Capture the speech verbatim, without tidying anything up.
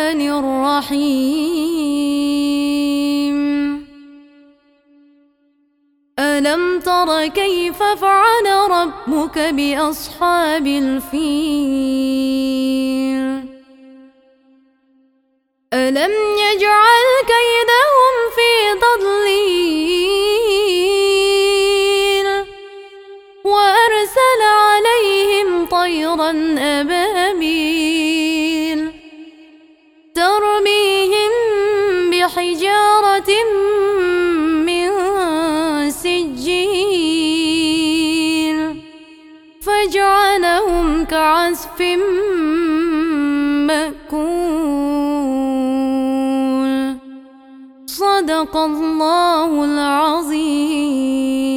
الرحمن الرحيم ألم تر كيف فعل ربك بأصحاب الفيل ألم يجعل كيدهم في تضليل وأرسل عليهم طيرا أبابيل ترميهم بحجارة من سجيل فجعلهم كعصف مأكول صدق الله العظيم.